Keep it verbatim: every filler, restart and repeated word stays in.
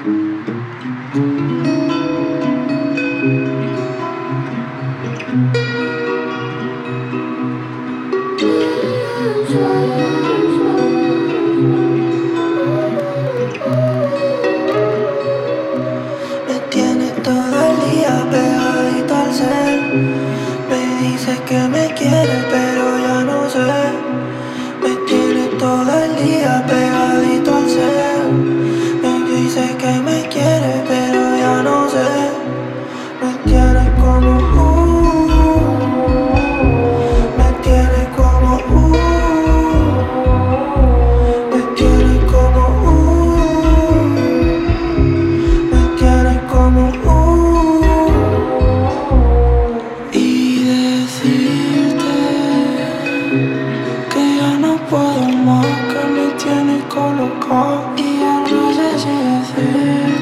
Me tienes todo el día pegadito al cel. Me dices que me quieres pero ya no sé. Me tienes todo el día pegadito al cel. Me dices que me quieres pero ya no sé. Me tienes como uh, me tienes como uh, me tienes como uh, me tienes como uh, y decirte que ya no puedo más, que me tienes colocado y ya no sé si decir